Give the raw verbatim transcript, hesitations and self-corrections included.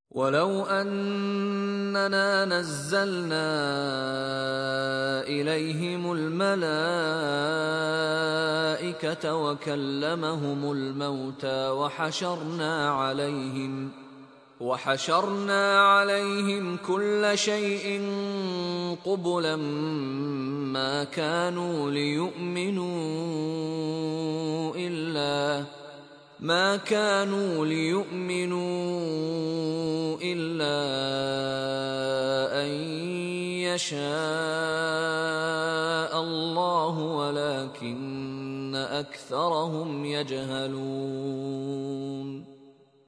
ولو أننا نزلنا إليهم الملائكة وكلمهم الموتى وحشرنا عليهم وحشرنا عليهم كل شيء قبلا ما كانوا ليؤمنوا إلا ما كانوا ليؤمنوا إلا أن يشاء الله ولكن أكثرهم يجهلون